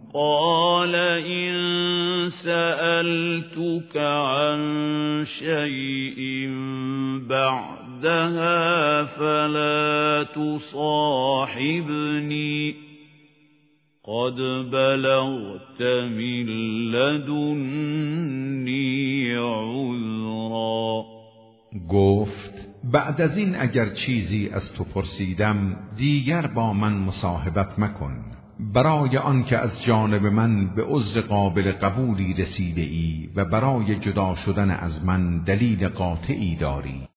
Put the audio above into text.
قال إن سألتك عن شيء بعدها فلا تصاحبني قد بلغت من لدنی عذرا. گفت بعد از این اگر چیزی از تو پرسیدم دیگر با من مصاحبت مکن، برای آن که از جانب من به عذر قابل قبولی رسیده ای و برای جدا شدن از من دلیل قاطعی داری.